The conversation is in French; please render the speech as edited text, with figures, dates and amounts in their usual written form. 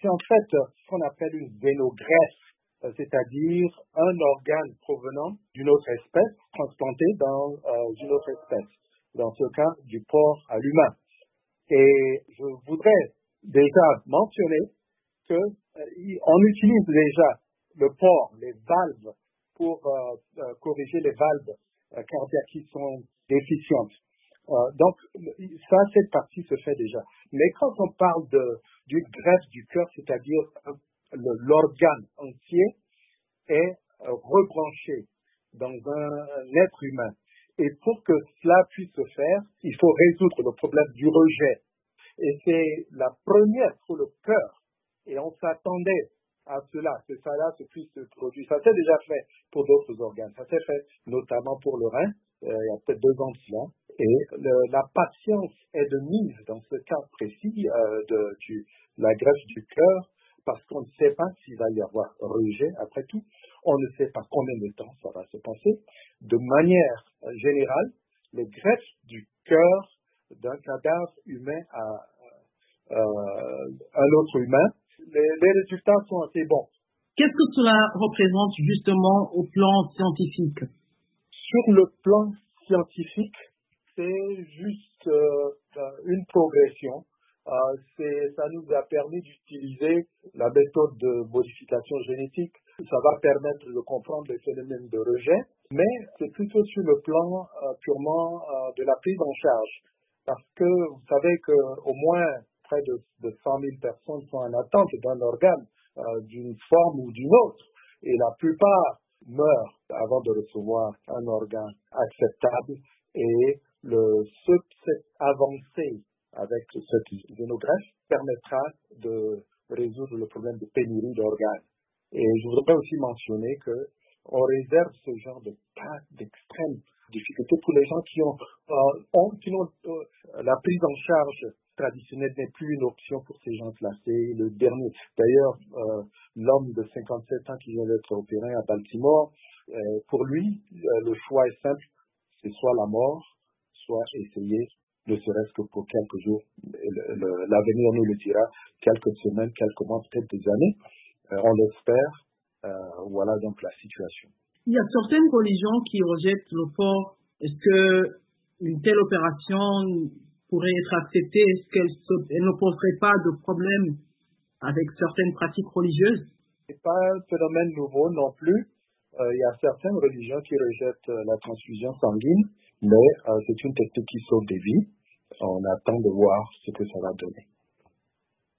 c'est en fait ce qu'on appelle une vénogreffe, c'est-à-dire un organe provenant d'une autre espèce transplanté dans une autre espèce, dans ce cas du porc à l'humain. Et je voudrais déjà mentionner que on utilise déjà le porc, les valves, pour corriger les valves cardiaques qui sont déficientes. Donc, ça, cette partie se fait déjà. Mais quand on parle d'une greffe du cœur, c'est-à-dire l'organe entier est rebranché dans un être humain. Et pour que cela puisse se faire, il faut résoudre le problème du rejet. Et c'est la première pour le cœur. Et on s'attendait à cela, que ça là se puisse se produire. Ça s'est déjà fait pour d'autres organes. Ça s'est fait notamment pour le rein, il y a peut-être 2 ans de cela. Et la patience est de mise dans ce cas précis de la greffe du cœur, parce qu'on ne sait pas s'il va y avoir rejet. Après tout, on ne sait pas combien de temps ça va se passer. De manière générale, les greffes du cœur d'un cadavre humain à un autre humain, les résultats sont assez bons. Qu'est-ce que cela représente justement au plan scientifique? Sur le plan scientifique, c'est juste une progression. Ça nous a permis d'utiliser la méthode de modification génétique. Ça va permettre de comprendre les phénomènes de rejet, mais c'est plutôt sur le plan purement de la prise en charge. Parce que vous savez qu'au moins près de 100 000 personnes sont en attente d'un organe d'une forme ou d'une autre. Et la plupart meurent avant de recevoir un organe acceptable. Et cette avancée avec cette vénogreffe permettra de résoudre le problème de pénurie d'organes. Et je voudrais aussi mentionner qu'on réserve ce genre de cas d'extrême difficulté pour les gens qui ont la prise en charge traditionnelle n'est plus une option pour ces gens-là. C'est le dernier. D'ailleurs, l'homme de 57 ans qui vient d'être opéré à Baltimore, pour lui, le choix est simple, c'est soit la mort, soit essayer, ne serait-ce que pour quelques jours. L'avenir nous le dira, quelques semaines, quelques mois, peut-être des années. On l'espère. Voilà donc la situation. Il y a certaines religions qui rejettent le porc. Est-ce que une telle opération pourrait être acceptée? Est-ce qu'elle ne poserait pas de problème avec certaines pratiques religieuses? Ce n'est pas un phénomène nouveau non plus. Il y a certaines religions qui rejettent la transfusion sanguine, mais c'est une technique qui sauve des vies. On attend de voir ce que ça va donner.